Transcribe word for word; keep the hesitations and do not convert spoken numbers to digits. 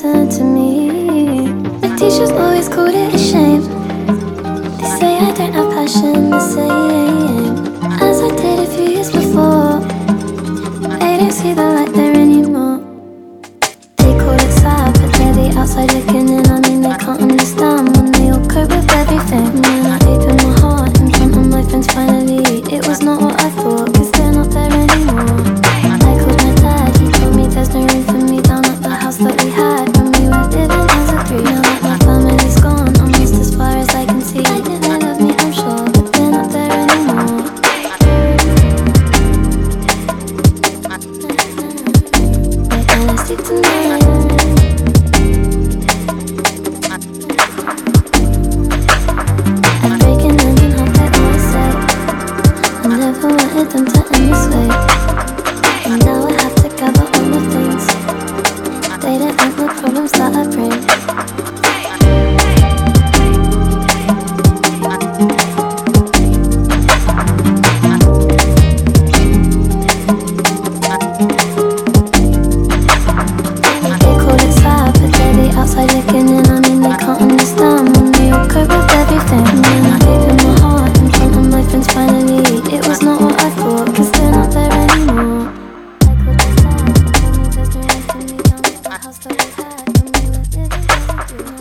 listen to me. The teachers always called it a shame. They say I don't have passion the same as I did a few years before. They don't see the light there anymore. They call it sad, but they're the outside looking in. I mean, they can't understand when they all cope with everything. And then I opened my heart in front of my friends finally. It was not what I thought, cause they're not there anymore. I called my dad, he told me there's no room for me down at the house that we had when we were living as a three. Now that my family's gone, I'm lost as far as I can see. They love me, I'm sure, but they're not there anymore. They're honesty tonight. I'm breaking them in half, they always say I never wanted them to end this way. And now I have to gather all my things. They don't know the problems that I bring. They call it sad, but they're the outside looking in. I mean, they can't understand when they all cope with everything. And then I opened my heart in front of my friends finally. It was not what I thought, cause they're not there anymore. I called my dad, he told me there's no room for me down at the house that we had when we were living as a group.